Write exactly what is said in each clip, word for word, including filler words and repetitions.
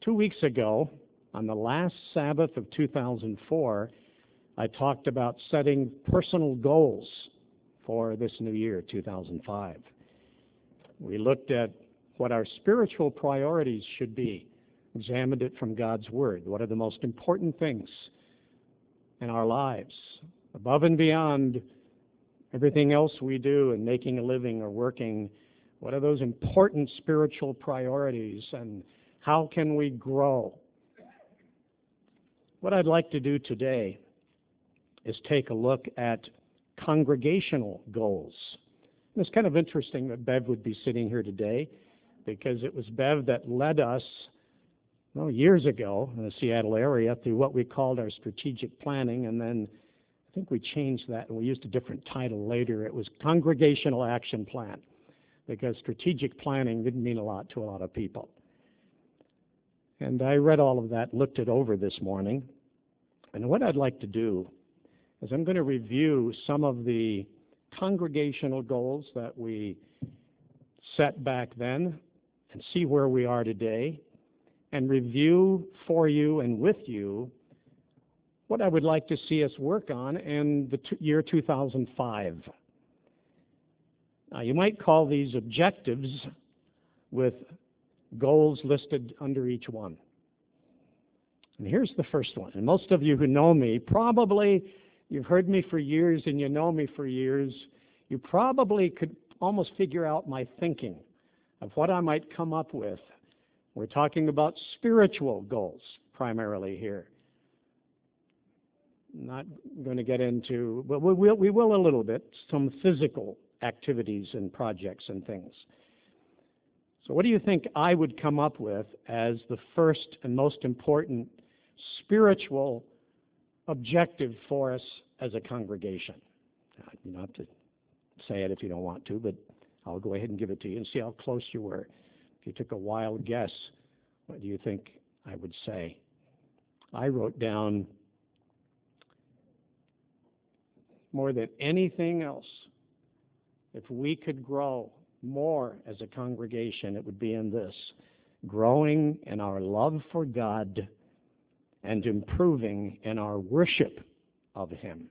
Two weeks ago, on the last Sabbath of two thousand four, I talked about setting personal goals for this new year, two thousand five. We looked at what our spiritual priorities should be, examined it from God's Word. What are the most important things in our lives, above and beyond everything else we do in making a living or working? What are those important spiritual priorities, and how can we grow? What I'd like to do today is take a look at congregational goals. And it's kind of interesting that Bev would be sitting here today, because it was Bev that led us well, years ago in the Seattle area through what we called our strategic planning, and then I think we changed that and we used a different title later. It was Congregational Action Plan, because strategic planning didn't mean a lot to a lot of people. And I read all of that, looked it over this morning, and what I'd like to do is I'm going to review some of the congregational goals that we set back then and see where we are today, and review for you and with you what I would like to see us work on in the t- year two thousand five. Now, you might call these objectives with goals listed under each one. And here's the first one. And most of you who know me, probably you've heard me for years and you know me for years, you probably could almost figure out my thinking of what I might come up with. We're talking about spiritual goals primarily here. Not going to get into, but we will, we will a little bit, some physical activities and projects and things. So what do you think I would come up with as the first and most important spiritual objective for us as a congregation? You don't have to say it if you don't want to, but I'll go ahead and give it to you and see how close you were. If you took a wild guess, what do you think I would say? I wrote down, more than anything else, if we could grow more as a congregation, it would be in this: growing in our love for God and improving in our worship of Him.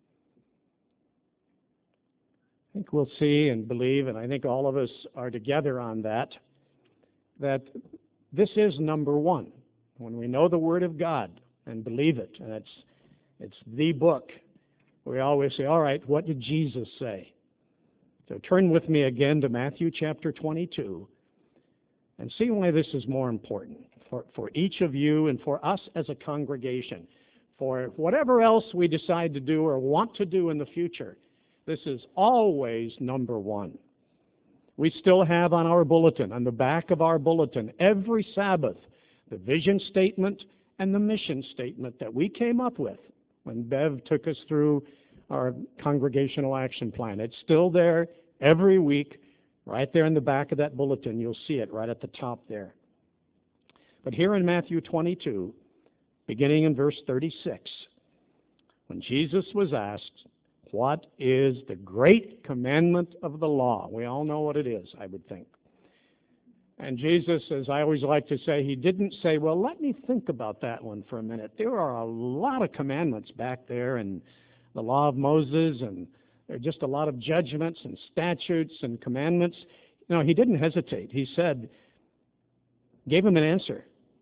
I think we'll see and believe, and I think all of us are together on that, that this is number one. When we know the Word of God and believe it, and it's, it's the book, we always say, all right, what did Jesus say? So turn with me again to Matthew chapter twenty-two and see why this is more important for, for each of you and for us as a congregation. For whatever else we decide to do or want to do in the future, this is always number one. We still have on our bulletin, on the back of our bulletin, every Sabbath, the vision statement and the mission statement that we came up with when Bev took us through our congregational action plan. It's still there every week, right there in the back of that bulletin. You'll see it right at the top there. But here in Matthew twenty-two, beginning in verse thirty-six, when Jesus was asked, what is the great commandment of the law? We all know what it is, I would think. And Jesus, as I always like to say, he didn't say, well, let me think about that one for a minute. There are a lot of commandments back there in the law of Moses, and there are just a lot of judgments and statutes and commandments. No, he didn't hesitate. He said, gave him an answer.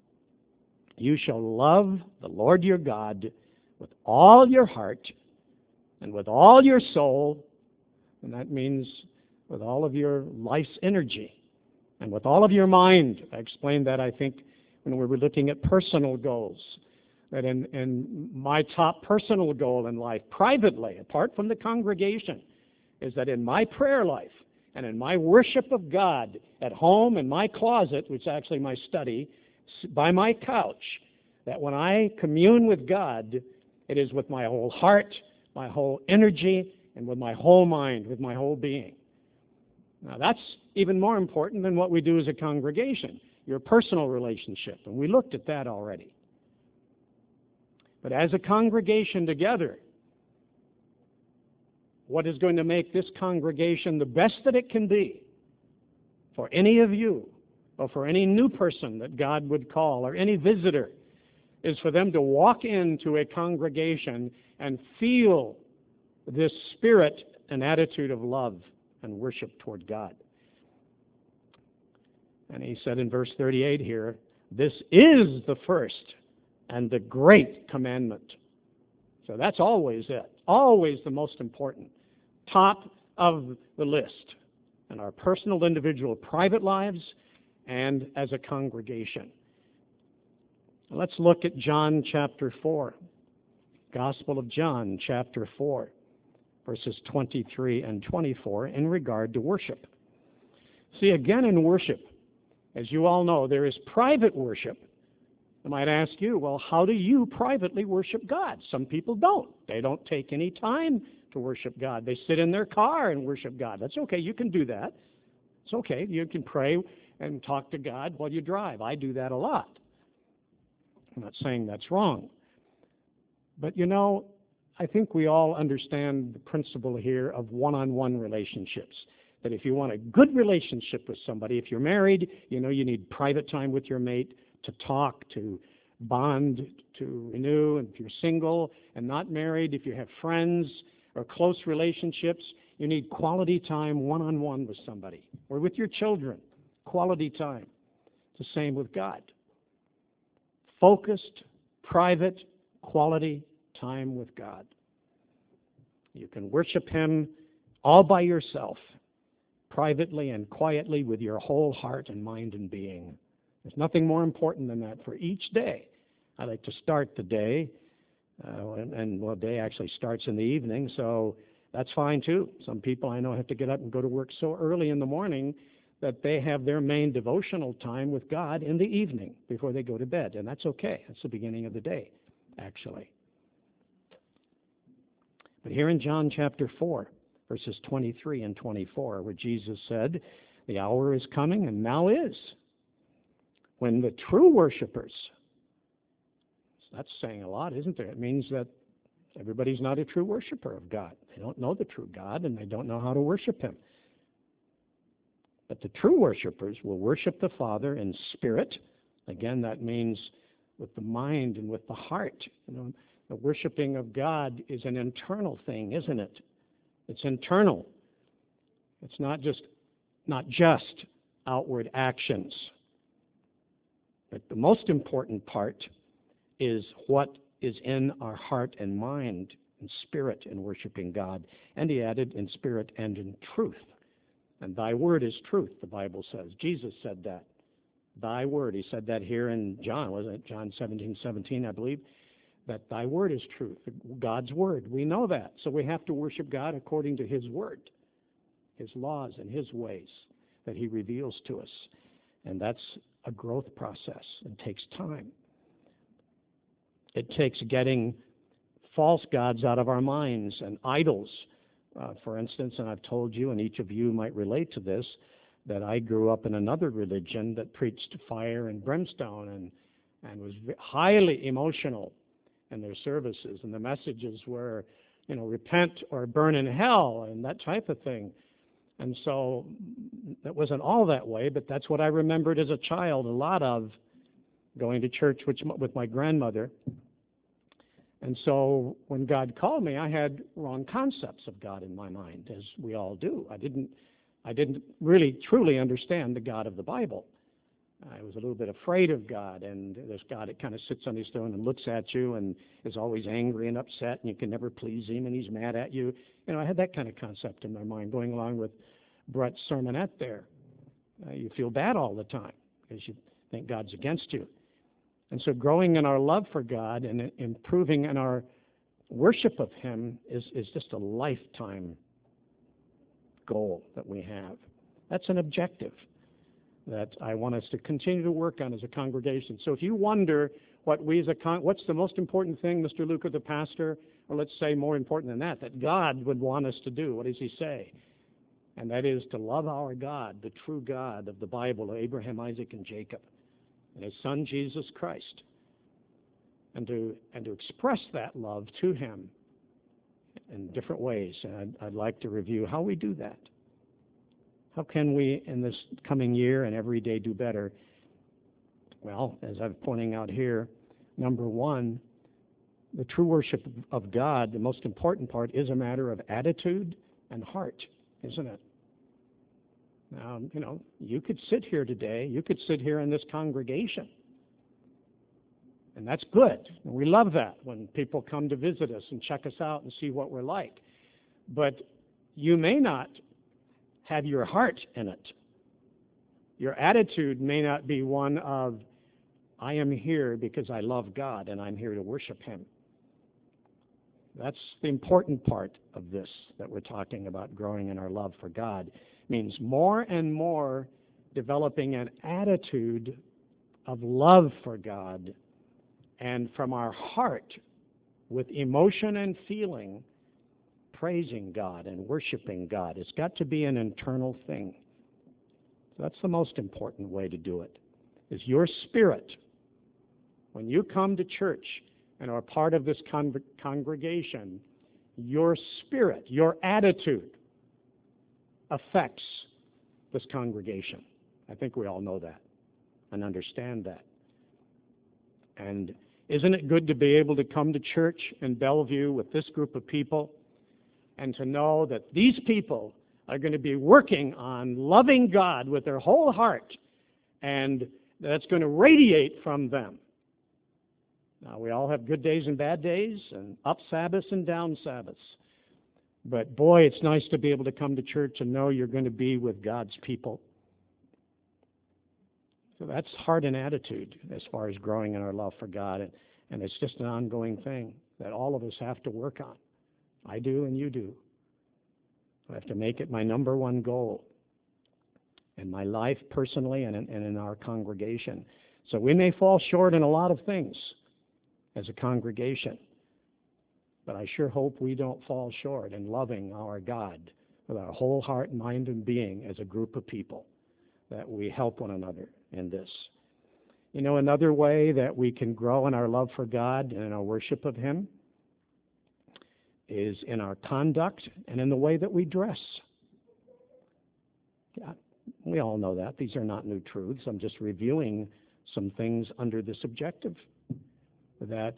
You shall love the Lord your God with all your heart and with all your soul, and that means with all of your life's energy, and with all of your mind. I explained that, I think, when we were looking at personal goals, that in, in my top personal goal in life, privately, apart from the congregation, is that in my prayer life and in my worship of God at home, in my closet, which is actually my study, by my couch, that when I commune with God, it is with my whole heart, my whole energy, and with my whole mind, with my whole being. Now, that's even more important than what we do as a congregation, your personal relationship, and we looked at that already. But as a congregation together, what is going to make this congregation the best that it can be for any of you or for any new person that God would call, or any visitor, is for them to walk into a congregation and feel this spirit and attitude of love and worship toward God. And he said in verse thirty-eight here, this is the first and the great commandment. So that's always it, always the most important, top of the list in our personal, individual, private lives and as a congregation. Let's look at John chapter four, Gospel of John chapter four, verses twenty-three and twenty-four in regard to worship. See, again in worship, as you all know, there is private worship. I might ask you, well, how do you privately worship God? Some people don't. They don't take any time to worship God. They sit in their car and worship God. That's okay. You can do that. It's okay. You can pray and talk to God while you drive. I do that a lot. I'm not saying that's wrong. But, you know, I think we all understand the principle here of one-on-one relationships. That if you want a good relationship with somebody, if you're married, you know you need private time with your mate to talk, to bond, to renew. And if you're single and not married, if you have friends or close relationships, you need quality time one-on-one with somebody. Or with your children, quality time. It's the same with God. Focused, private, quality time with God. You can worship Him all by yourself, privately and quietly with your whole heart and mind and being. There's nothing more important than that for each day. I like to start the day, uh, and, and well, day actually starts in the evening, so that's fine too. Some people I know have to get up and go to work so early in the morning that they have their main devotional time with God in the evening before they go to bed, and that's okay. That's the beginning of the day, actually. But here in John chapter four, verses twenty-three and twenty-four, where Jesus said, the hour is coming, and now is, when the true worshipers, that's saying a lot, isn't there? It means that everybody's not a true worshiper of God. They don't know the true God, and they don't know how to worship Him. But the true worshipers will worship the Father in spirit. Again, that means with the mind and with the heart. You know, the worshiping of God is an internal thing, isn't it? It's internal. It's not just not just outward actions. But the most important part is what is in our heart and mind and spirit in worshiping God. And he added, in spirit and in truth. And thy word is truth, the Bible says. Jesus said that. Thy word. He said that here in John, wasn't it? John seventeen seventeen, I believe. That thy word is truth, God's word. We know that. So we have to worship God according to His word, His laws and His ways that He reveals to us. And that's a growth process. It takes time. It takes getting false gods out of our minds and idols. Uh, for instance, and I've told you, and each of you might relate to this, that I grew up in another religion that preached fire and brimstone and, and was highly emotional in their services. And the messages were, you know, repent or burn in hell and that type of thing. And so it wasn't all that way, but that's what I remembered as a child, a lot of going to church which, with my grandmother. And so when God called me, I had wrong concepts of God in my mind, as we all do. I didn't, I didn't really truly understand the God of the Bible. I was a little bit afraid of God, and this God that kind of sits on his throne and looks at you and is always angry and upset, and you can never please him, and he's mad at you. You know, I had that kind of concept in my mind going along with Brett's sermonette there. Uh, you feel bad all the time because you think God's against you. And so growing in our love for God and improving in our worship of Him is, is just a lifetime goal that we have. That's an objective that I want us to continue to work on as a congregation. So if you wonder what we as a con- what's the most important thing, Mister Luca, the pastor, or let's say more important than that, that God would want us to do, what does He say? And that is to love our God, the true God of the Bible, Abraham, Isaac, and Jacob, and His Son, Jesus Christ, and to and to express that love to Him in different ways. And I'd, I'd like to review how we do that. How can we, in this coming year and every day, do better? Well, as I'm pointing out here, number one, the true worship of God, the most important part, is a matter of attitude and heart, isn't it? Now, you know, you could sit here today, you could sit here in this congregation, and that's good. And we love that when people come to visit us and check us out and see what we're like. But you may not have your heart in it. Your attitude may not be one of, I am here because I love God and I'm here to worship Him. That's the important part of this that we're talking about, growing in our love for God. It means more and more developing an attitude of love for God, and from our heart, with emotion and feeling, praising God and worshiping God. It's got to be an internal thing. So that's the most important way to do it, is your spirit. When you come to church and are part of this con- congregation, your spirit, your attitude affects this congregation. I think we all know that and understand that. And isn't it good to be able to come to church in Bellevue with this group of people and to know that these people are going to be working on loving God with their whole heart, and that's going to radiate from them? Now, we all have good days and bad days, and up Sabbaths and down Sabbaths. But boy, it's nice to be able to come to church and know you're going to be with God's people. So that's heart and attitude as far as growing in our love for God. And, and it's just an ongoing thing that all of us have to work on. I do and you do. I have to make it my number one goal in my life personally and in, and in our congregation. So we may fall short in a lot of things as a congregation, but I sure hope we don't fall short in loving our God with our whole heart, mind, and being as a group of people, that we help one another in this. You know, another way that we can grow in our love for God and in our worship of Him is in our conduct and in the way that we dress. Yeah, we all know that. These are not new truths. I'm just reviewing some things under this objective. That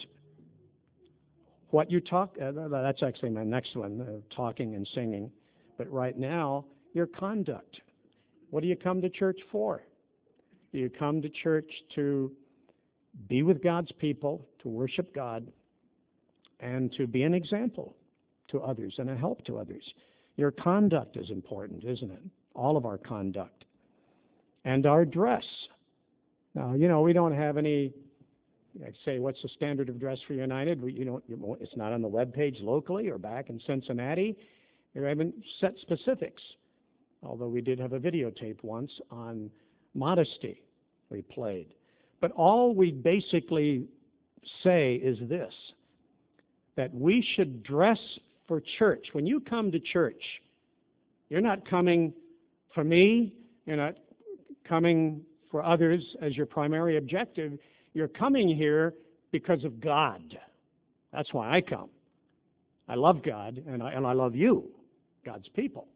what you talk, uh, that's actually my next one, uh, talking and singing. But right now, your conduct. What do you come to church for? Do you come to church to be with God's people, to worship God, and to be an example to others and a help to others? Your conduct is important, isn't it? All of our conduct. And our dress. Now, you know, we don't have any, I'd say, what's the standard of dress for United? We, you know, it's not on the webpage locally or back in Cincinnati. We haven't set specifics, although we did have a videotape once on modesty we played. But all we basically say is this, that we should dress for church. When you come to church, you're not coming for me, you're not coming for others as your primary objective. You're coming here because of God. That's why I come. I love God, and I, and I love you, God's people.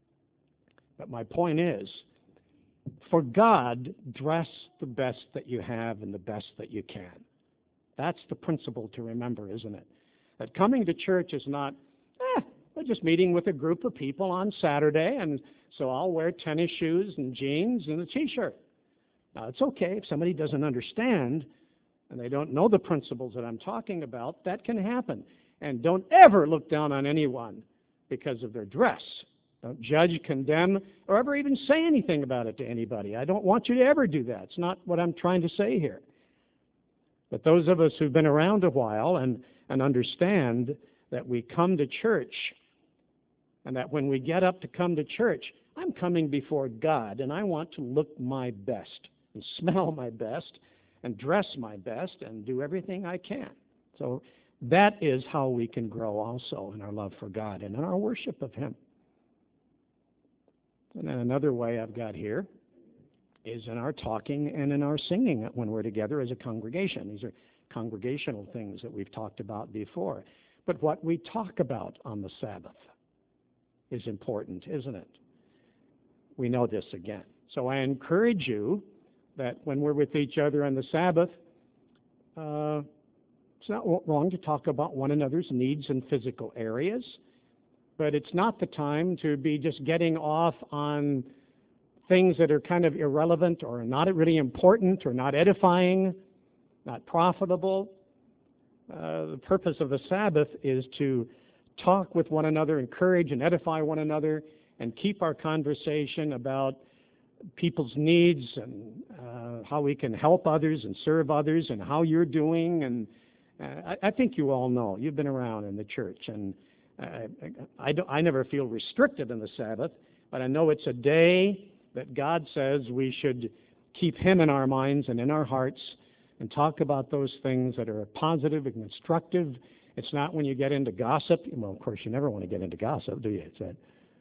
But my point is, for God, dress the best that you have and the best that you can. That's the principle to remember, isn't it? That coming to church is not, eh, we're just meeting with a group of people on Saturday, and so I'll wear tennis shoes and jeans and a T-shirt. Now, it's okay if somebody doesn't understand and they don't know the principles that I'm talking about. That can happen. And don't ever look down on anyone because of their dress. Don't judge, condemn, or ever even say anything about it to anybody. I don't want you to ever do that. It's not what I'm trying to say here. But those of us who've been around a while and, and understand that we come to church, and that when we get up to come to church, I'm coming before God, and I want to look my best and smell my best and dress my best and do everything I can. So that is how we can grow also in our love for God and in our worship of Him. And then another way I've got here is in our talking and in our singing when we're together as a congregation. These are congregational things that we've talked about before. But what we talk about on the Sabbath is important, isn't it? we know this again. So I encourage you that when we're with each other on the Sabbath, uh, it's not wrong to talk about one another's needs in physical areas, but it's not the time to be just getting off on things that are kind of irrelevant or not really important or not edifying, not profitable. Uh, the purpose of the Sabbath is to talk with one another, encourage and edify one another, and keep our conversation about people's needs and uh, how we can help others and serve others and how you're doing. And uh, I, I think you all know. You've been around in the church. And I, I, don't, I never feel restricted in the Sabbath, but I know it's a day that God says we should keep Him in our minds and in our hearts and talk about those things that are positive and constructive. It's not when you get into gossip. Well, of course, you never want to get into gossip, do you? It's that.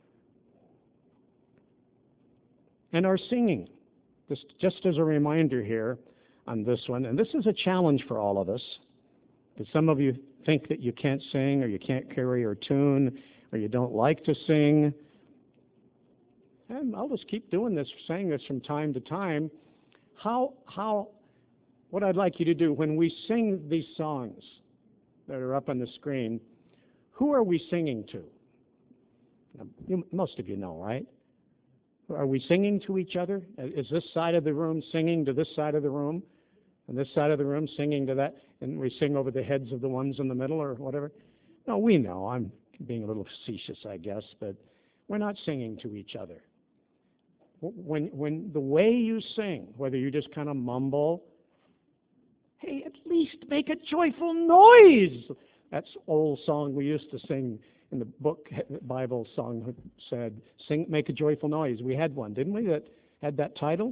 And our singing, just, just as a reminder here on this one, and this is a challenge for all of us, because some of you think that you can't sing or you can't carry your tune or you don't like to sing. And I'll just keep doing this, saying this from time to time. How, how, what I'd like you to do when we sing these songs that are up on the screen, who are we singing to? Now, you, most of you know, right? Are we singing to each other? Is this side of the room singing to this side of the room? And this side of the room singing to that? And we sing over the heads of the ones in the middle or whatever? No, we know. I'm being a little facetious, I guess, but we're not singing to each other. When, when the way you sing, whether you just kind of mumble, hey, at least make a joyful noise. That's an old song we used to sing in the book, Bible song said, "Sing, make a joyful noise." We had one, didn't we, that had that title?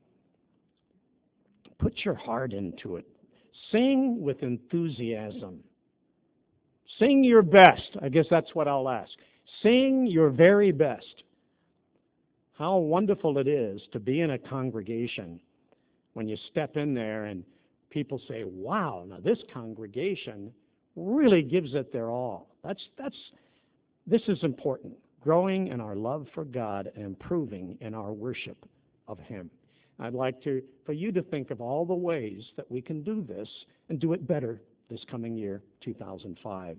Put your heart into it. Sing with enthusiasm. Sing your best. I guess that's what I'll ask. Sing your very best. How wonderful it is to be in a congregation when you step in there and people say, wow, now this congregation really gives it their all. That's, that's, this is important, growing in our love for God and improving in our worship of Him. I'd like to, for you to think of all the ways that we can do this and do it better this coming year, two thousand five.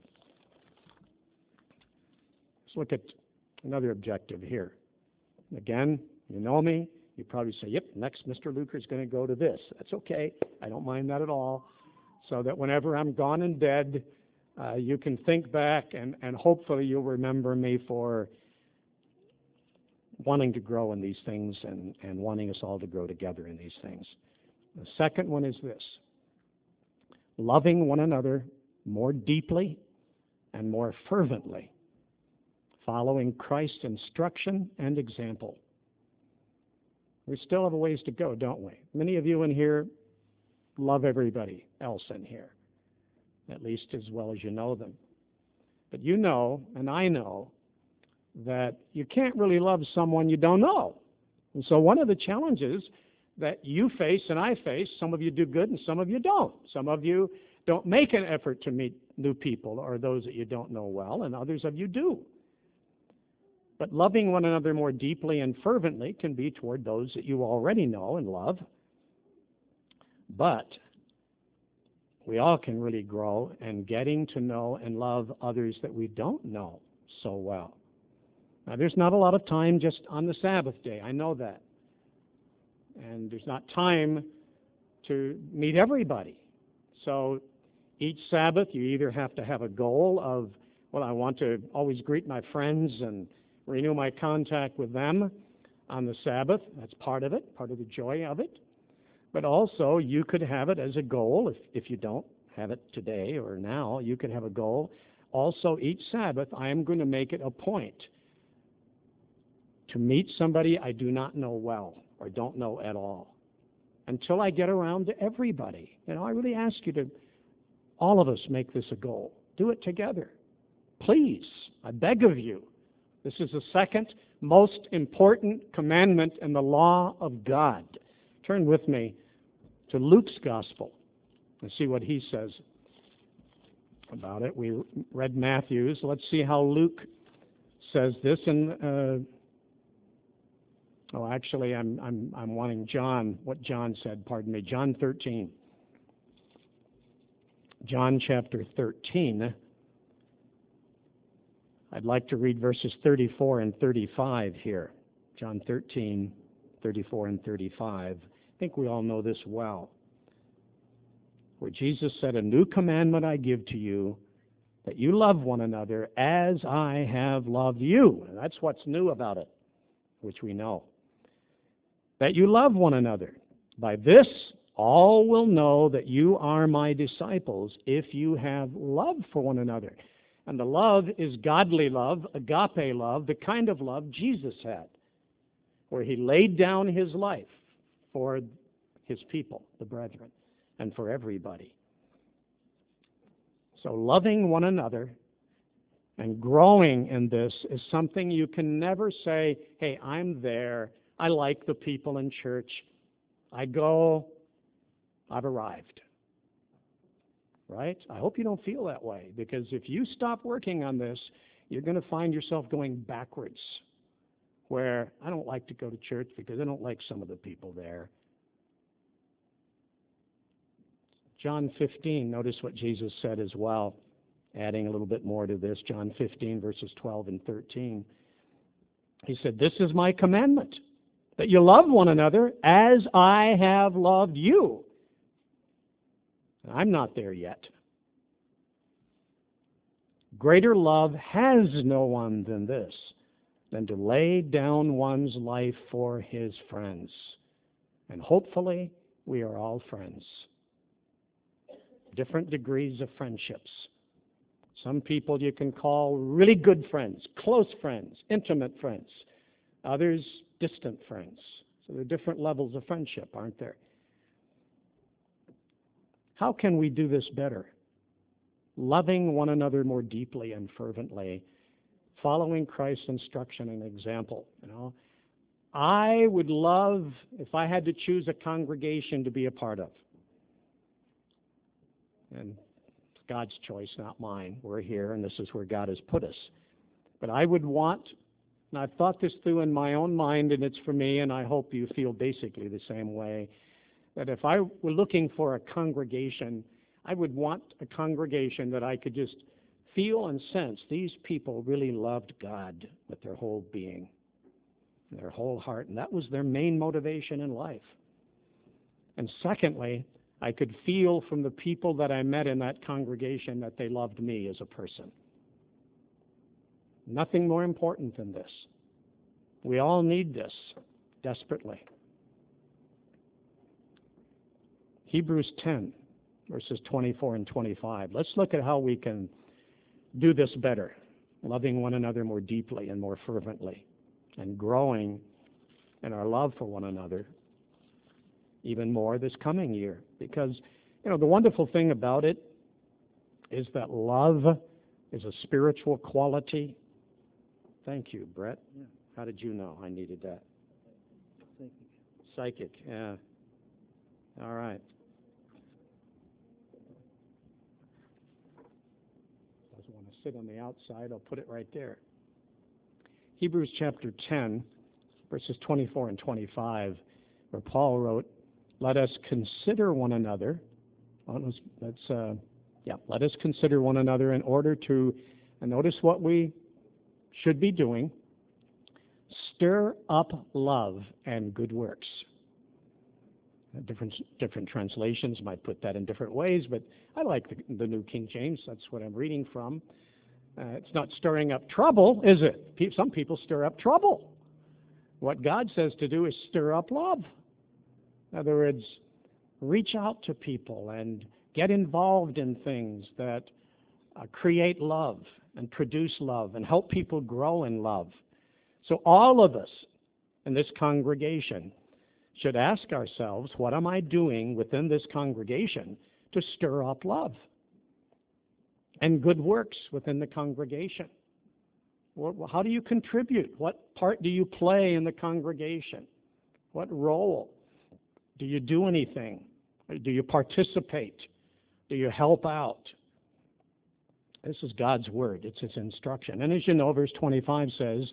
Let's look at another objective here. Again, you know me. You probably say, yep, next Mister Luker is going to go to this. That's okay. I don't mind that at all. So that whenever I'm gone and dead, uh, you can think back and, and hopefully you'll remember me for wanting to grow in these things and, and wanting us all to grow together in these things. The second one is this: loving one another more deeply and more fervently, following Christ's instruction and example. We still have a ways to go, don't we? Many of you in here love everybody else in here, at least as well as you know them. But you know, and I know, that you can't really love someone you don't know. And so one of the challenges that you face and I face, some of you do good and some of you don't. Some of you don't make an effort to meet new people or those that you don't know well, and others of you do. But loving one another more deeply and fervently can be toward those that you already know and love. But we all can really grow in getting to know and love others that we don't know so well. Now, there's not a lot of time just on the Sabbath day. I know that. And there's not time to meet everybody. So each Sabbath, you either have to have a goal of, well, I want to always greet my friends and renew my contact with them on the Sabbath. That's part of it, part of the joy of it. But also, you could have it as a goal, if, if you don't have it today or now, you could have a goal. Also, each Sabbath, I am going to make it a point to meet somebody I do not know well or don't know at all until I get around to everybody. You know, I really ask you to, all of us, make this a goal. Do it together. Please, I beg of you. This is the second most important commandment in the law of God. Turn with me to Luke's Gospel and see what he says about it. We read Matthew's. Let's see how Luke says this in uh, Oh, actually, I'm I'm I'm wanting John, what John said, pardon me, John thirteen. John chapter thirteen. I'd like to read verses thirty-four and thirty-five here. John thirteen, thirty-four and thirty-five. I think we all know this well. Where Jesus said, "A new commandment I give to you, that you love one another as I have loved you." And that's what's new about it, which we know. That you love one another. By this, all will know that you are my disciples if you have love for one another. And the love is godly love, agape love, the kind of love Jesus had, where he laid down his life for his people, the brethren, and for everybody. So loving one another and growing in this is something you can never say, hey, I'm there, I like the people in church, I go, I've arrived. Right? I hope you don't feel that way, because if you stop working on this, you're going to find yourself going backwards, where I don't like to go to church because I don't like some of the people there. John fifteen, notice what Jesus said as well, adding a little bit more to this. John fifteen, verses twelve and thirteen. He said, "This is my commandment, that you love one another as I have loved you." I'm not there yet. Greater love has no one than this, than to lay down one's life for his friends. And hopefully, we are all friends. Different degrees of friendships. Some people you can call really good friends, close friends, intimate friends. Others, distant friends. So there are different levels of friendship, aren't there? How can we do this better? Loving one another more deeply and fervently, following Christ's instruction and example. You know, I would love if I had to choose a congregation to be a part of. And it's God's choice, not mine. We're here, and this is where God has put us. But I would want, and I've thought this through in my own mind, and it's for me, and I hope you feel basically the same way, that if I were looking for a congregation, I would want a congregation that I could just feel and sense these people really loved God with their whole being, their whole heart, and that was their main motivation in life. And secondly, I could feel from the people that I met in that congregation that they loved me as a person. Nothing more important than this. We all need this desperately. Hebrews ten, verses twenty-four and twenty-five. Let's look at how we can do this better, loving one another more deeply and more fervently, and growing in our love for one another even more this coming year. Because, you know, the wonderful thing about it is that love is a spiritual quality. Thank you, Brett. Yeah. How did you know I needed that? Psychic. Psychic, yeah. All right. Doesn't want to sit on the outside. I'll put it right there. Hebrews chapter ten, verses twenty-four and twenty-five, where Paul wrote, "Let us consider one another." Well, let's, let's uh, yeah, let us consider one another in order to, and notice what we should be doing, stir up love and good works. Different different translations might put that in different ways, but I like the, the New King James. That's what I'm reading from. Uh, it's not stirring up trouble, is it? Pe- some people stir up trouble. What God says to do is stir up love. In other words, reach out to people and get involved in things that uh, create love and produce love and help people grow in love. So all of us in this congregation should ask ourselves, what am I doing within this congregation to stir up love and good works within the congregation? How do you contribute? What part do you play in the congregation? What role? Do you do anything? Do you participate? Do you help out? This is God's word. It's His instruction. And as you know, verse twenty-five says,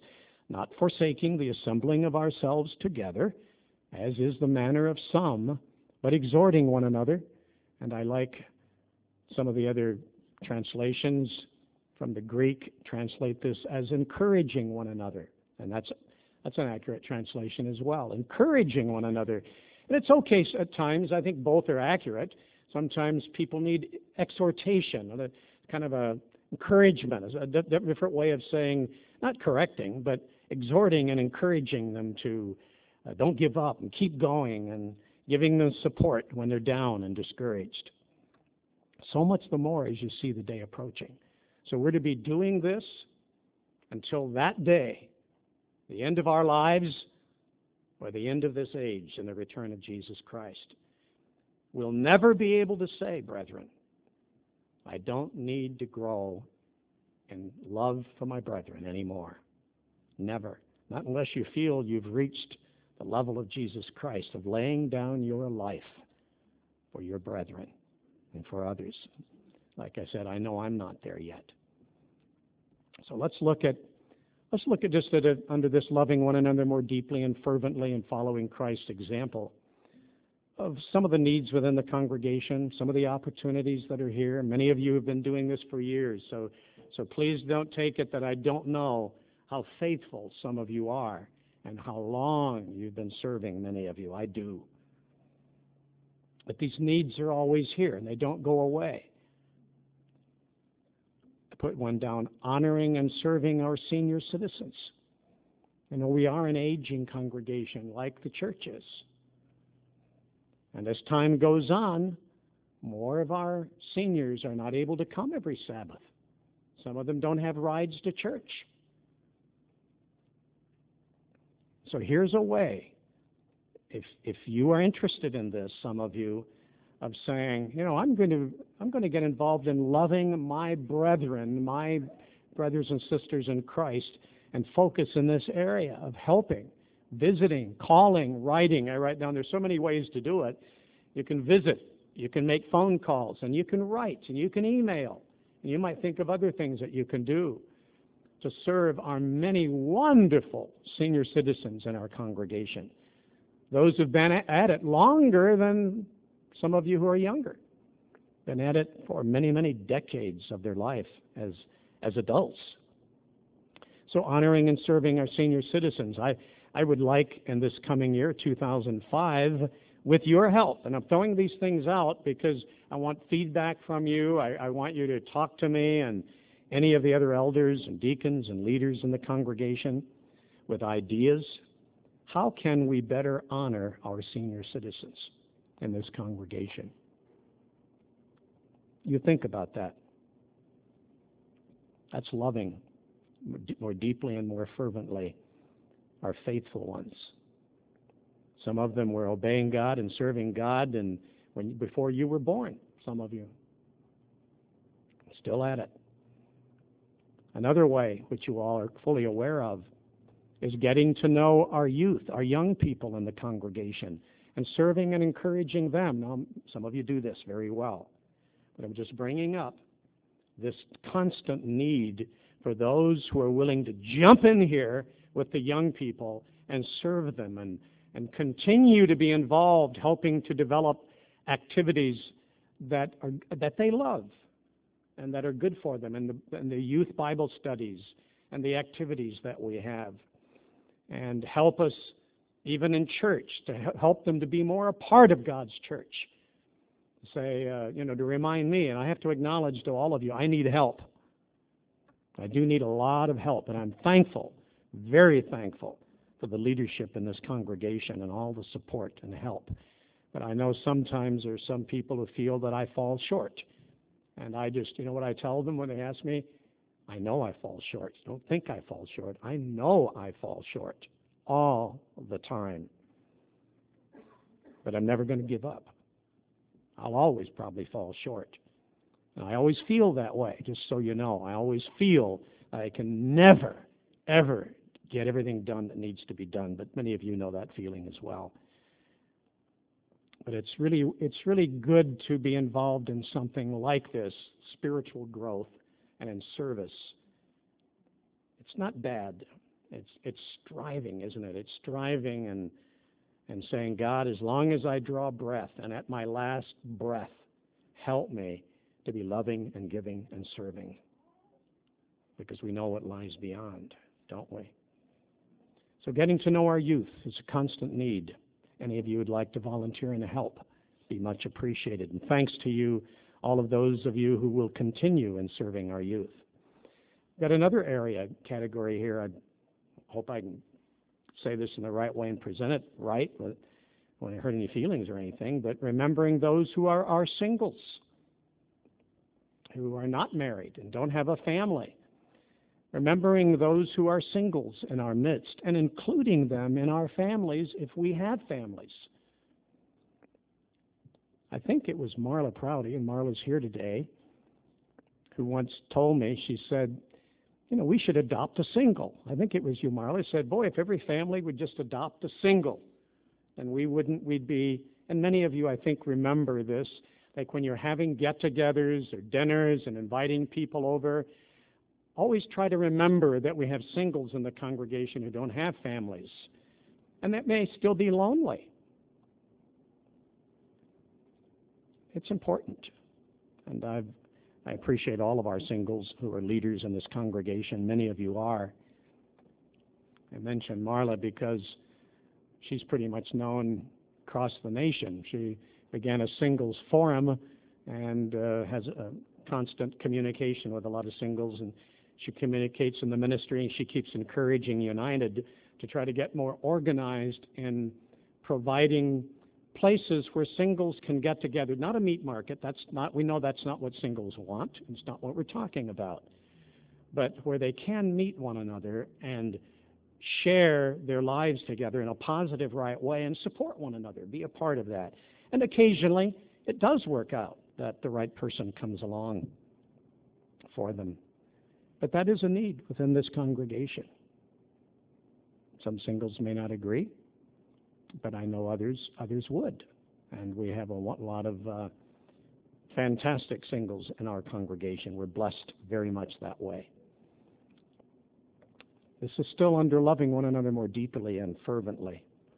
not forsaking the assembling of ourselves together, as is the manner of some, but exhorting one another. And I like some of the other translations from the Greek translate this as encouraging one another. And that's that's an accurate translation as well, encouraging one another. And it's okay at times, I think both are accurate. Sometimes people need exhortation, a kind of a encouragement, a different way of saying, not correcting, but exhorting and encouraging them to uh, don't give up and keep going, and giving them support when they're down and discouraged. So much the more as you see the day approaching. So we're to be doing this until that day, the end of our lives, or the end of this age and the return of Jesus Christ. We'll never be able to say, brethren, I don't need to grow in love for my brethren anymore. Never. Not unless you feel you've reached the level of Jesus Christ, of laying down your life for your brethren and for others. Like I said, I know I'm not there yet. So let's look at let's look at just at it under this loving one another more deeply and fervently and following Christ's example of some of the needs within the congregation, some of the opportunities that are here. Many of you have been doing this for years, so so please don't take it that I don't know how faithful some of you are and how long you've been serving, many of you. I do. But these needs are always here, and they don't go away. I put one down, honoring and serving our senior citizens. You know, we are an aging congregation like the church is. And as time goes on, more of our seniors are not able to come every Sabbath. Some of them don't have rides to church. So here's a way, if if you are interested in this, some of you, of saying, you know, I'm going to I'm going to get involved in loving my brethren, my brothers and sisters in Christ, and focus in this area of helping, visiting, calling, writing. I write down, there's so many ways to do it. You can visit, you can make phone calls, and you can write, and you can email, and you might think of other things that you can do to serve our many wonderful senior citizens in our congregation. Those who've been at it longer than some of you who are younger, been at it for many, many decades of their life as as adults. So honoring and serving our senior citizens. I, I would like in this coming year, two thousand five, with your help, and I'm throwing these things out because I want feedback from you. I, I want you to talk to me and any of the other elders and deacons and leaders in the congregation with ideas. How can we better honor our senior citizens in this congregation? You think about that. That's loving more deeply and more fervently our faithful ones. Some of them were obeying God and serving God and when before you were born, some of you. Still at it. Another way, which you all are fully aware of, is getting to know our youth, our young people in the congregation, and serving and encouraging them. Now, some of you do this very well, but I'm just bringing up this constant need for those who are willing to jump in here with the young people and serve them and, and continue to be involved, helping to develop activities that are that they love and that are good for them, and the, and the youth Bible studies and the activities that we have. And help us, even in church, to help them to be more a part of God's church. Say, uh, you know, to remind me, and I have to acknowledge to all of you, I need help. I do need a lot of help, and I'm thankful, very thankful, for the leadership in this congregation and all the support and help. But I know sometimes there are some people who feel that I fall short. And I just, you know what I tell them when they ask me? I know I fall short. Don't think I fall short. I know I fall short all the time. But I'm never going to give up. I'll always probably fall short. And I always feel that way, just so you know. I always feel I can never, ever get everything done that needs to be done. But many of you know that feeling as well. But it's really it's really good to be involved in something like this, spiritual growth and in service. It's not bad. It's it's striving, isn't it? It's striving and and saying, God, as long as I draw breath and at my last breath, help me to be loving and giving and serving. Because we know what lies beyond, don't we? So getting to know our youth is a constant need. Any of you would like to volunteer and help, be much appreciated. And thanks to you, all of those of you who will continue in serving our youth. Got another area category here. I hope I can say this in the right way and present it right. But I don't hurt any feelings or anything. But remembering those who are our singles, who are not married and don't have a family. Remembering those who are singles in our midst and including them in our families if we have families. I think it was Marla Prouty, and Marla's here today, who once told me, she said, you know, we should adopt a single. I think it was you, Marla, said, boy, if every family would just adopt a single, then we wouldn't, we'd be, and many of you, I think, remember this, like when you're having get-togethers or dinners and inviting people over, always try to remember that we have singles in the congregation who don't have families, and that may still be lonely. It's important, and I've, I appreciate all of our singles who are leaders in this congregation. Many of you are. I mentioned Marla because she's pretty much known across the nation. She began a singles forum and uh, has a constant communication with a lot of singles, and she communicates in the ministry, and she keeps encouraging United to try to get more organized in providing places where singles can get together. Not a meat market. That's not, we know that's not what singles want. It's not what we're talking about. But where they can meet one another and share their lives together in a positive, right way and support one another, be a part of that. And occasionally, it does work out that the right person comes along for them. But that is a need within this congregation. Some singles may not agree, but I know others others would. And we have a lot of uh, fantastic singles in our congregation. We're blessed very much that way. This is still under loving one another more deeply and fervently.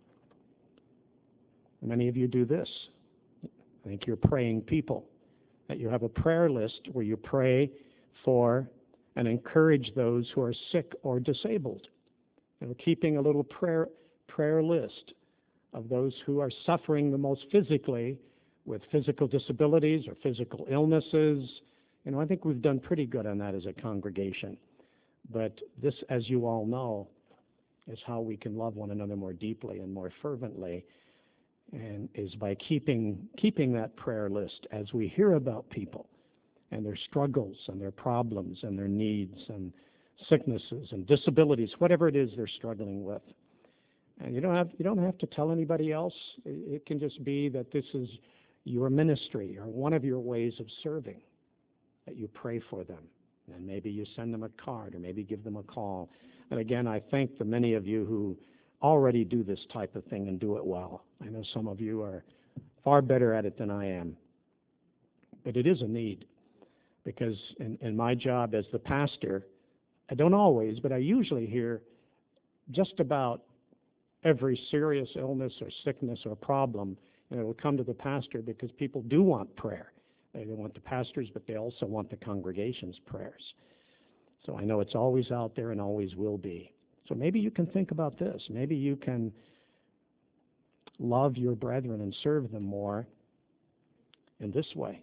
Many of you do this. I think you're praying people, that you have a prayer list where you pray for and encourage those who are sick or disabled. And we're keeping a little prayer prayer list of those who are suffering the most physically with physical disabilities or physical illnesses. You know, I think we've done pretty good on that as a congregation. But this, as you all know, is how we can love one another more deeply and more fervently, and is by keeping keeping that prayer list as we hear about people and their struggles and their problems and their needs and sicknesses and disabilities, whatever it is they're struggling with. And you don't have you don't have to tell anybody else. It can just be that this is your ministry or one of your ways of serving, that you pray for them. And maybe you send them a card or maybe give them a call. And again, I thank the many of you who already do this type of thing and do it well. I know some of you are far better at it than I am. But it is a need, because in, in my job as the pastor, I don't always, but I usually hear just about every serious illness or sickness or problem, and it will come to the pastor because people do want prayer. They want the pastors, but they also want the congregation's prayers. So I know it's always out there and always will be. So maybe you can think about this. Maybe you can love your brethren and serve them more in this way.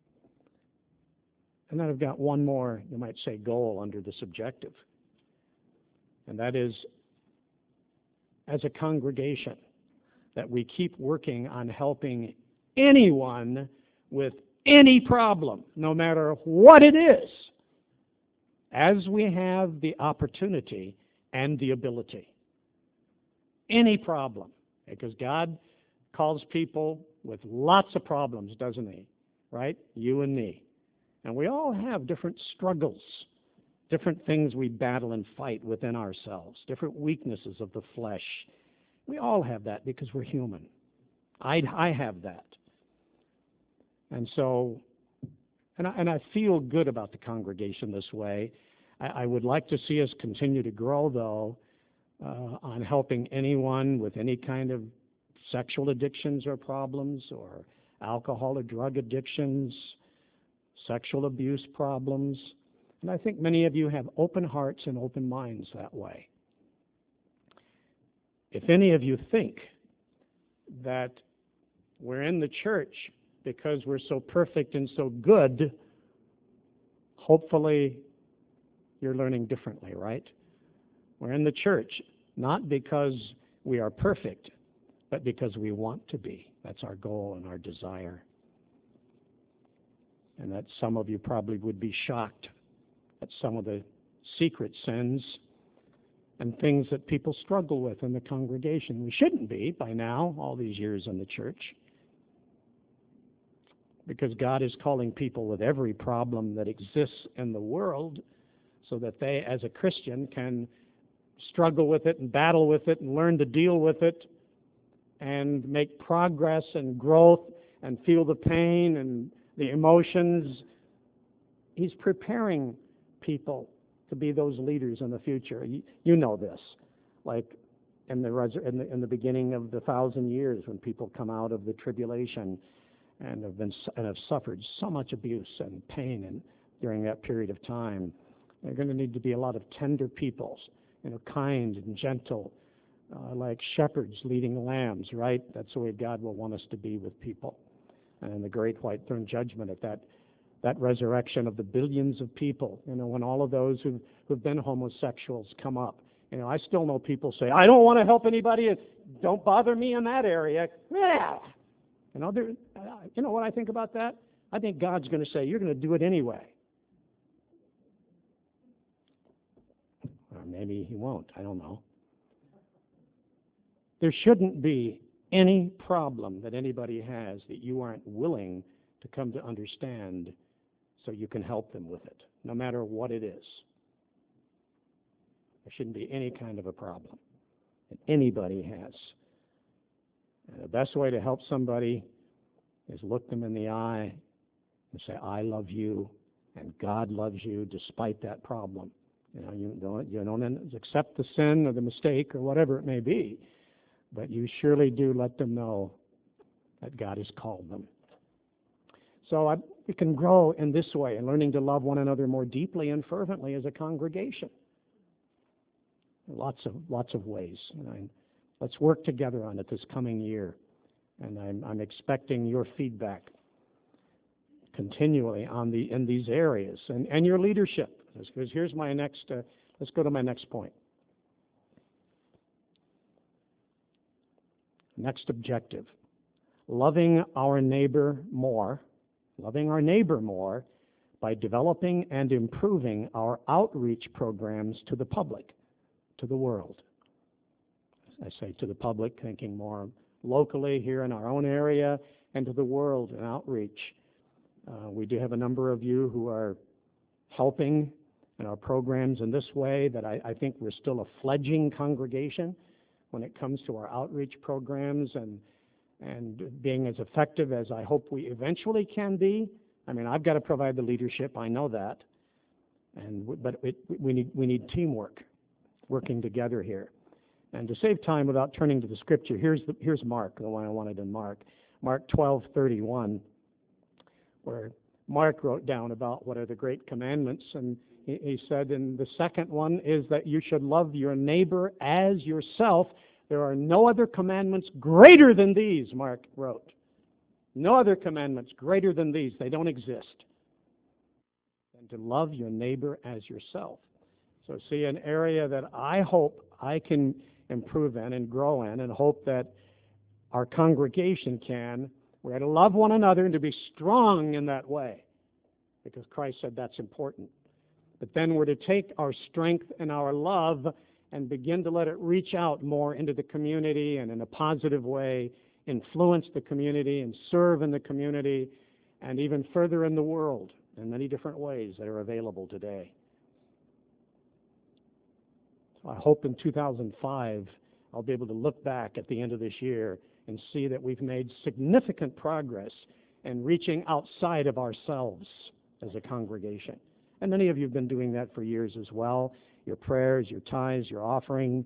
And then I've got one more, you might say, goal under this objective. And that is, as a congregation, that we keep working on helping anyone with any problem, no matter what it is, as we have the opportunity and the ability. Any problem, because God calls people with lots of problems, doesn't he? Right? You and me. And we all have different struggles, different things we battle and fight within ourselves, different weaknesses of the flesh. We all have that because we're human. I, I have that. And so, and I, and I feel good about the congregation this way. I, I would like to see us continue to grow, though, uh, on helping anyone with any kind of sexual addictions or problems, or alcohol or drug addictions, sexual abuse problems. And I think many of you have open hearts and open minds that way. If any of you think that we're in the church because we're so perfect and so good, hopefully you're learning differently, right? We're in the church not because we are perfect, but because we want to be. That's our goal and our desire. And that some of you probably would be shocked at some of the secret sins and things that people struggle with in the congregation. We shouldn't be by now, all these years in the church, because God is calling people with every problem that exists in the world so that they, as a Christian, can struggle with it and battle with it and learn to deal with it and make progress and growth and feel the pain and the emotions. He's preparing people to be those leaders in the future. You, you know this, like in the, in the in the beginning of the thousand years, when people come out of the tribulation and have been and have suffered so much abuse and pain, and during that period of time, they're going to need to be a lot of tender people, you know, kind and gentle, uh, like shepherds leading lambs. Right? That's the way God will want us to be with people. And in the great white throne judgment, at that that resurrection of the billions of people, you know, when all of those who who've been homosexuals come up. You know, I still know people say, I don't want to help anybody, don't bother me in that area. Yeah. You know, there, uh, you know what I think about that? I think God's going to say, you're going to do it anyway. Or maybe he won't, I don't know. There shouldn't be any problem that anybody has that you aren't willing to come to understand, so you can help them with it, no matter what it is. There shouldn't be any kind of a problem that anybody has. And the best way to help somebody is look them in the eye and say, I love you, and God loves you despite that problem. You know, you don't, you don't accept the sin or the mistake or whatever it may be, but you surely do let them know that God has called them. So I, we can grow in this way, in learning to love one another more deeply and fervently as a congregation. Lots of lots of ways. And I, let's work together on it this coming year. And I'm, I'm expecting your feedback continually on the in these areas, and, and your leadership. Because here's my next. Uh, let's go to my next point. Next objective: loving our neighbor more. Loving our neighbor more by developing and improving our outreach programs to the public, to the world. I say to the public, thinking more locally here in our own area, and to the world in outreach. Uh, we do have a number of you who are helping in our programs in this way, that I, I think we're still a fledgling congregation when it comes to our outreach programs and and being as effective as I hope we eventually can be. I mean, I've got to provide the leadership, I know that, and but it, we need we need teamwork, working together here. And to save time without turning to the scripture, here's the, here's Mark, the one I wanted in Mark, Mark twelve thirty-one, where Mark wrote down about what are the great commandments, and he, he said, and the second one is that you should love your neighbor as yourself. There are no other commandments greater than these, Mark wrote. No other commandments greater than these. They don't exist. And to love your neighbor as yourself. So see, an area that I hope I can improve in and grow in, and hope that our congregation can, we're to love one another and to be strong in that way, because Christ said that's important. But then we're to take our strength and our love and begin to let it reach out more into the community, and in a positive way influence the community and serve in the community, and even further in the world in many different ways that are available today. So I hope in two thousand five I'll be able to look back at the end of this year and see that we've made significant progress in reaching outside of ourselves as a congregation. And many of you have been doing that for years as well. Your prayers, your tithes, your offering,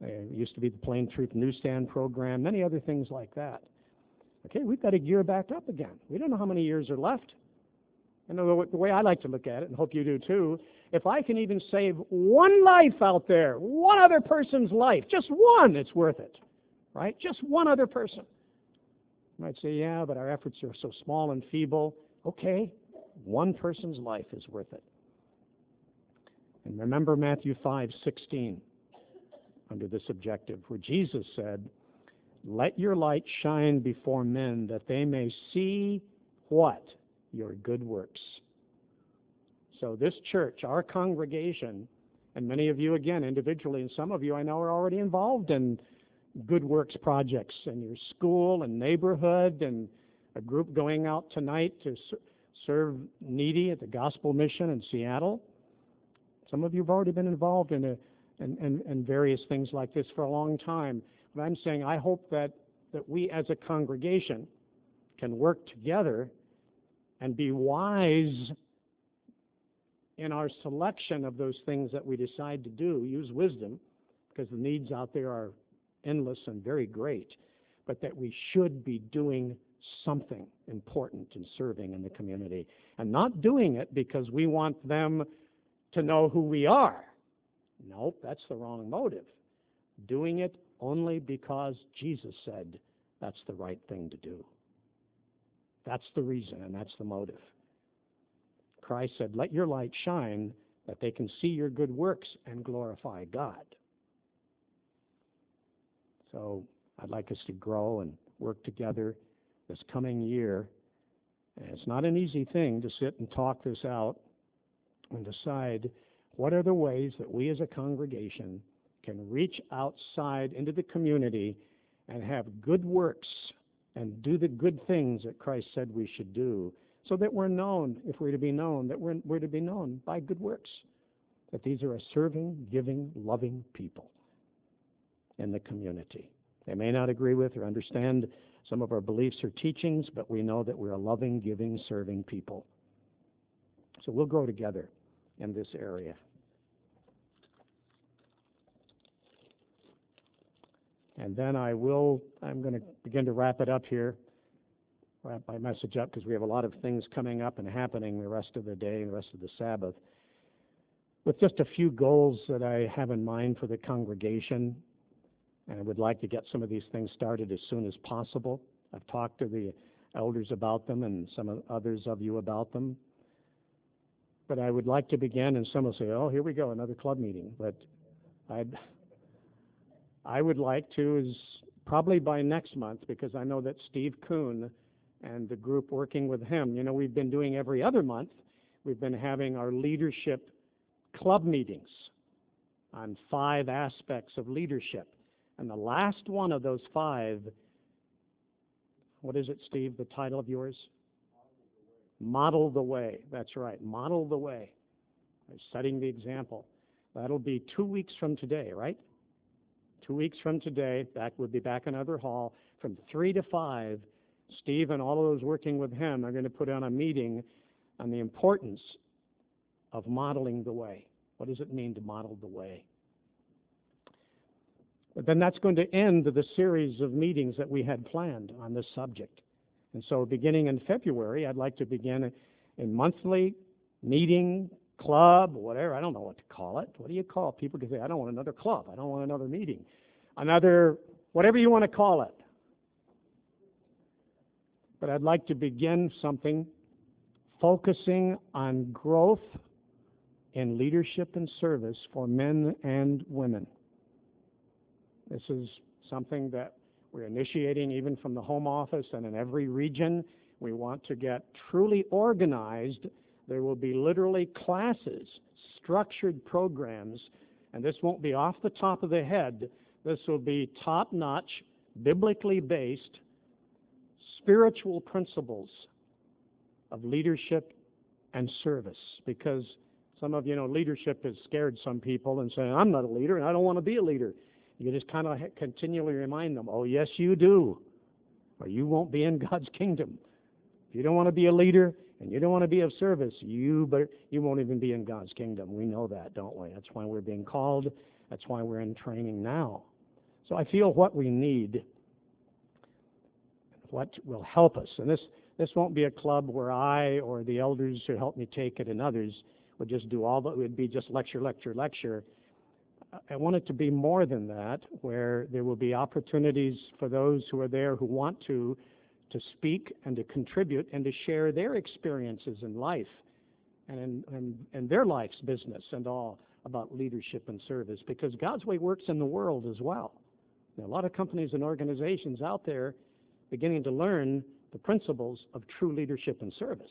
There used to be the Plain Truth Newsstand program, many other things like that. Okay, we've got to gear back up again. We don't know how many years are left. And the, the way I like to look at it, and hope you do too, if I can even save one life out there, one other person's life, just one, it's worth it, right? Just one other person. You might say, yeah, but our efforts are so small and feeble. Okay, one person's life is worth it. And remember Matthew five sixteen under this objective, where Jesus said, let your light shine before men that they may see what? Your good works. So this church, our congregation, and many of you again individually, and some of you I know are already involved in good works projects in your school and neighborhood, and a group going out tonight to serve needy at the Gospel Mission in Seattle. Some of you have already been involved in, a, in, in, in various things like this for a long time. But I'm saying I hope that, that we as a congregation can work together and be wise in our selection of those things that we decide to do. Use wisdom, because the needs out there are endless and very great, but that we should be doing something important in serving in the community, and not doing it because we want them to know who we are. Nope, that's the wrong motive. Doing it only because Jesus said that's the right thing to do. That's the reason, and that's the motive. Christ said, let your light shine that they can see your good works and glorify God. So I'd like us to grow and work together this coming year. And it's not an easy thing to sit and talk this out and decide what are the ways that we as a congregation can reach outside into the community and have good works and do the good things that Christ said we should do, so that we're known, if we're to be known, that we're, we're to be known by good works, that these are a serving, giving, loving people in the community. They may not agree with or understand some of our beliefs or teachings, but we know that we're a loving, giving, serving people. So we'll grow together in this area. And then I will, I'm going to begin to wrap it up here, wrap my message up, because we have a lot of things coming up and happening the rest of the day and the rest of the Sabbath, with just a few goals that I have in mind for the congregation. And I would like to get some of these things started as soon as possible. I've talked to the elders about them and some of others of you about them. But I would like to begin, and some will say, oh, here we go, another club meeting. But I'd, I would like to, is probably by next month, because I know that Steve Kuhn and the group working with him, you know, we've been doing every other month, we've been having our leadership club meetings on five aspects of leadership. And the last one of those five, what is it, Steve, the title of yours? Model the way. That's right, model the way. Setting the example. That'll be two weeks from today, right? Two weeks from today, back we'll be back in Other Hall from three to five. Steve and all of those working with him are going to put on a meeting on the importance of modeling the way. What does it mean to model the way? But then that's going to end the series of meetings that we had planned on this subject. And so beginning in February, I'd like to begin a, a monthly meeting, club, whatever. I don't know what to call it. What do you call it? People can say, I don't want another club. I don't want another meeting. Another, whatever you want to call it. But I'd like to begin something focusing on growth in leadership and service for men and women. This is something that we're initiating even from the home office and in every region. We want to get truly organized. There will be literally classes, structured programs, and this won't be off the top of the head. This will be top-notch, biblically based, spiritual principles of leadership and service, because some of you know leadership has scared some people and saying, I'm not a leader and I don't want to be a leader. You just kind of continually remind them, oh, yes, you do, or you won't be in God's kingdom. If you don't want to be a leader and you don't want to be of service, you but you won't even be in God's kingdom. We know that, don't we? That's why we're being called. That's why we're in training now. So I feel what we need, what will help us, and this, this won't be a club where I or the elders who help me take it and others would just do all that, it would be just lecture, lecture, lecture. I want it to be more than that, where there will be opportunities for those who are there who want to, to speak and to contribute and to share their experiences in life and in, in, in their life's business and all about leadership and service, because God's way works in the world as well. There are a lot of companies and organizations out there beginning to learn the principles of true leadership and service.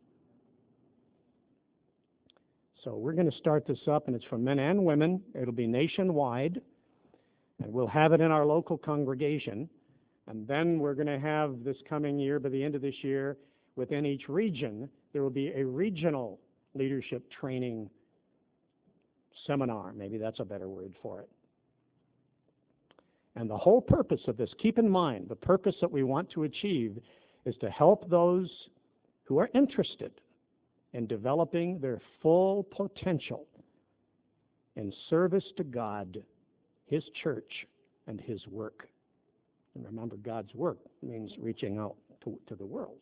So we're going to start this up, and it's for men and women. It'll be nationwide, and we'll have it in our local congregation. And then we're going to have this coming year, by the end of this year, within each region, there will be a regional leadership training seminar. Maybe that's a better word for it. And the whole purpose of this, keep in mind, the purpose that we want to achieve is to help those who are interested in developing their full potential in service to God, His church, and His work. And remember, God's work means reaching out to, to the world.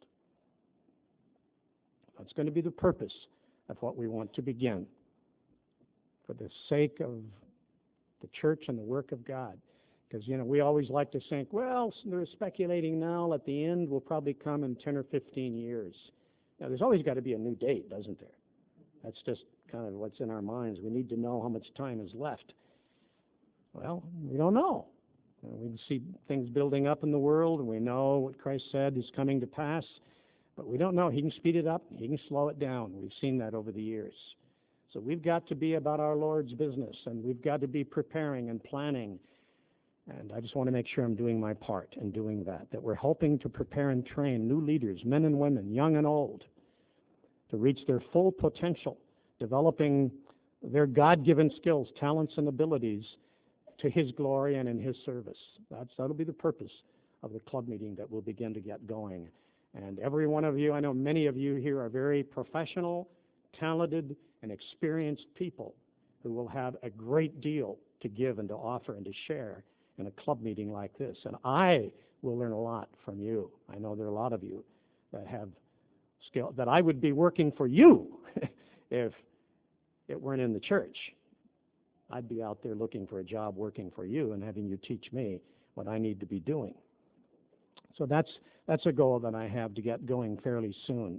That's going to be the purpose of what we want to begin, for the sake of the church and the work of God. Because, you know, we always like to think, well, they're speculating now, at the end will probably come in ten or fifteen years. Now, there's always got to be a new date, doesn't there? That's just kind of what's in our minds. We need to know how much time is left. Well, we don't know. We can see things building up in the world, and we know what Christ said is coming to pass, but we don't know. He can speed it up. He can slow it down. We've seen that over the years. So we've got to be about our Lord's business, and we've got to be preparing and planning. And I just want to make sure I'm doing my part in doing that, that we're helping to prepare and train new leaders, men and women, young and old, to reach their full potential, developing their God-given skills, talents, and abilities to His glory and in His service. That's, that'll be the purpose of the club meeting that will begin to get going. And every one of you, I know many of you here are very professional, talented, and experienced people who will have a great deal to give and to offer and to share in a club meeting like this. And I will learn a lot from you. I know there are a lot of you that have skill, that I would be working for you if it weren't in the church. I'd be out there looking for a job working for you and having you teach me what I need to be doing. So that's, that's a goal that I have to get going fairly soon.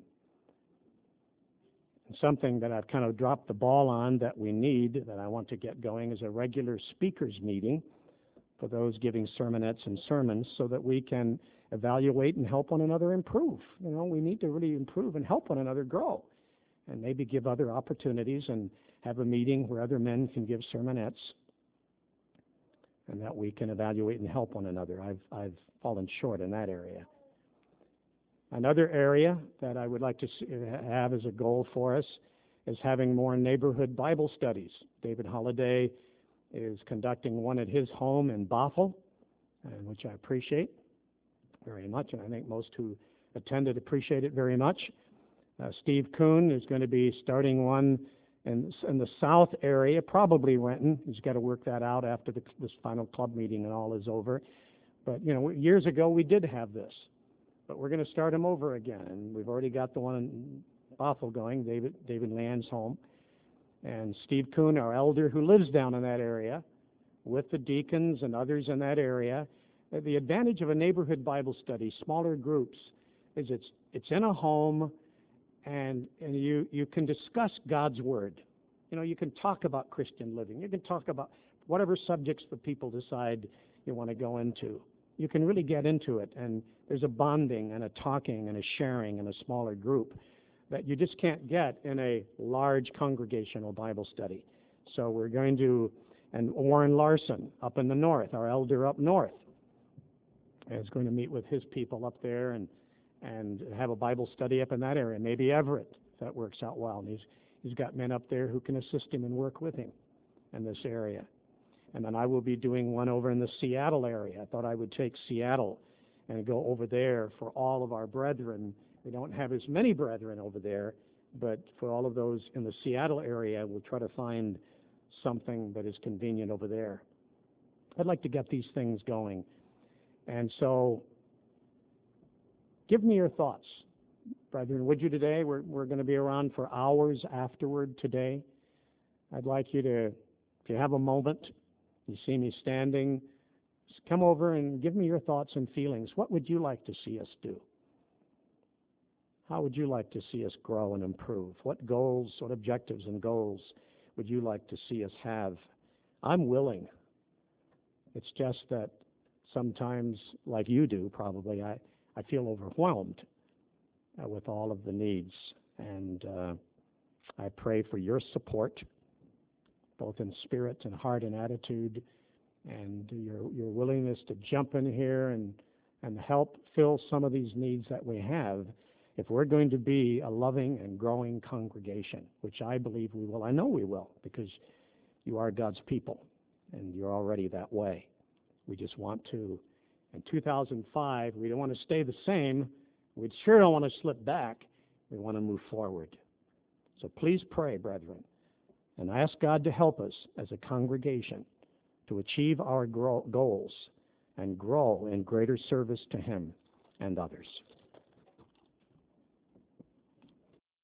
And something that I've kind of dropped the ball on that we need, that I want to get going, is a regular speakers meeting for those giving sermonettes and sermons, so that we can evaluate and help one another improve. You know, we need to really improve and help one another grow, and maybe give other opportunities and have a meeting where other men can give sermonettes, and that we can evaluate and help one another. I've, I've fallen short in that area. Another area that I would like to have as a goal for us is having more neighborhood Bible studies. David Holliday is conducting one at his home in Bothell, and which I appreciate very much, and I think most who attended appreciate it very much. Uh, Steve Kuhn is going to be starting one in, in the south area, probably Renton. He's got to work that out after the, this final club meeting and all is over. But, you know, years ago we did have this, but we're going to start them over again, and we've already got the one in Bothell going, David, David Land's home. And Steve Kuhn, our elder who lives down in that area, with the deacons and others in that area. The advantage of a neighborhood Bible study, smaller groups, is it's it's in a home, and and you, you can discuss God's Word. You know, you can talk about Christian living. You can talk about whatever subjects the people decide you want to go into. You can really get into it, and there's a bonding and a talking and a sharing in a smaller group that you just can't get in a large congregational Bible study. So we're going to, and Warren Larson up in the north, our elder up north, is going to meet with his people up there and and have a Bible study up in that area. Maybe Everett, if that works out well. And he's, he's got men up there who can assist him and work with him in this area. And then I will be doing one over in the Seattle area. I thought I would take Seattle and go over there for all of our brethren. We don't have as many brethren over there, but for all of those in the Seattle area, we'll try to find something that is convenient over there. I'd like to get these things going. And so give me your thoughts, brethren, would you today? We're, we're going to be around for hours afterward today. I'd like you to, if you have a moment, you see me standing, just come over and give me your thoughts and feelings. What would you like to see us do? How would you like to see us grow and improve? What goals, what objectives and goals would you like to see us have? I'm willing. It's just that sometimes, like you do probably, I, I feel overwhelmed uh, with all of the needs. And uh, I pray for your support, both in spirit and heart and attitude, and your your willingness to jump in here and, and help fill some of these needs that we have if we're going to be a loving and growing congregation, which I believe we will. I know we will, because you are God's people, and you're already that way. We just want to, in two thousand five, we don't want to stay the same. We sure don't want to slip back. We want to move forward. So please pray, brethren, and ask God to help us as a congregation to achieve our grow- goals and grow in greater service to Him and others.